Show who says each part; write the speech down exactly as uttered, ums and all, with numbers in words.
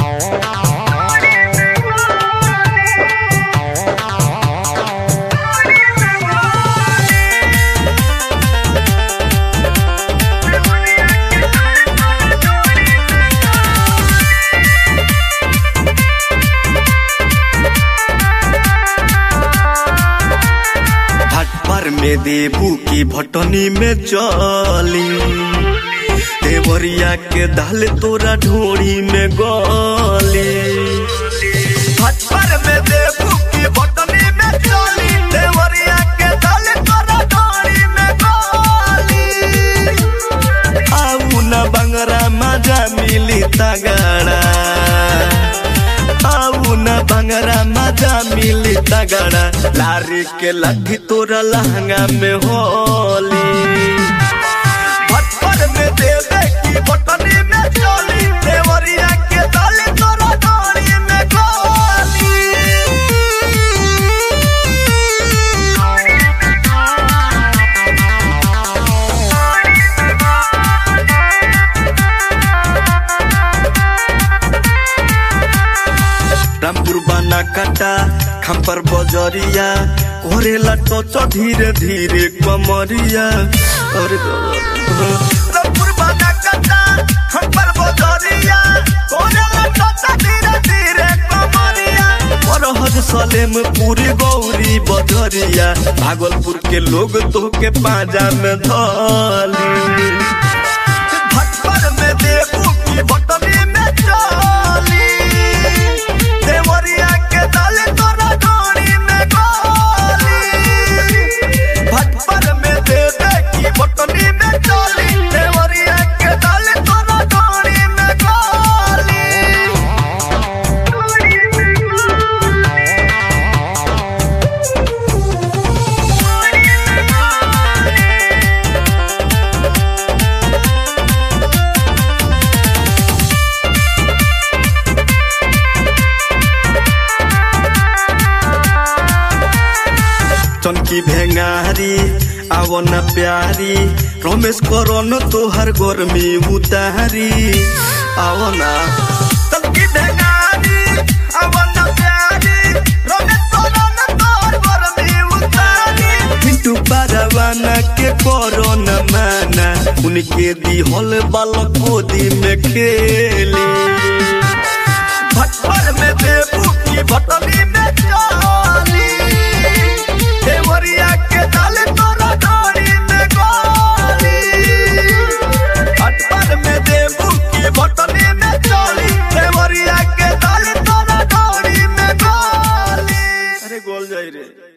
Speaker 1: में देबू की भटनी में चली देवरिया के दाल तोरा ढोड़ी में गली। भटपर में देबू की भटनी में चली देवरिया के दाल तोरा ढोड़ी में गली। आऊ न बंगरा मजा मिली तगड़ा आऊ न बंगरा मजा मिली तगड़ा। लारी के लठी तोरा लहंगा में होली। भटपर में दे दे की बटनी में चली देवरिया के दाल तोरा ढोड़ी में गली। रामपुर बना काटा खम्पर बजरिया कोरेला तो धीरे धीरे कमरिया। रामपुर बना काटा खम्पर बजरिया कोरेला तो धीरे धीरे कमरिया। परहज सलेम पूरी गौरी बजरिया भागलपुर के लोग तो के पाजा में धली। भटपर में देबू की बटनी में चली देवरिया के दाल तोरा ढोड़ी में गली। भटपर में दे दे की बटनी में चली देवरिया के दाल तोरा ढोड़ी में गली। चनकी भेंगारी आवन प्यारी रमेश करन तोहर गर्मी उतारी। आवना चनकी भेंगारी आवन प्यारी रमेश करन तोहर गर्मी उतारी। मिंटू परवाना के करन माना उनके दी हल बालक गोदी में खेली। भटपर में देबू की भटनी में चली देवरिया के दाल तोरा ढोड़ी में गली। भटपर में देबू की भटनी में चली देवरिया के दाल तोरा ढोड़ी में गली। अरे गोल जाई रे।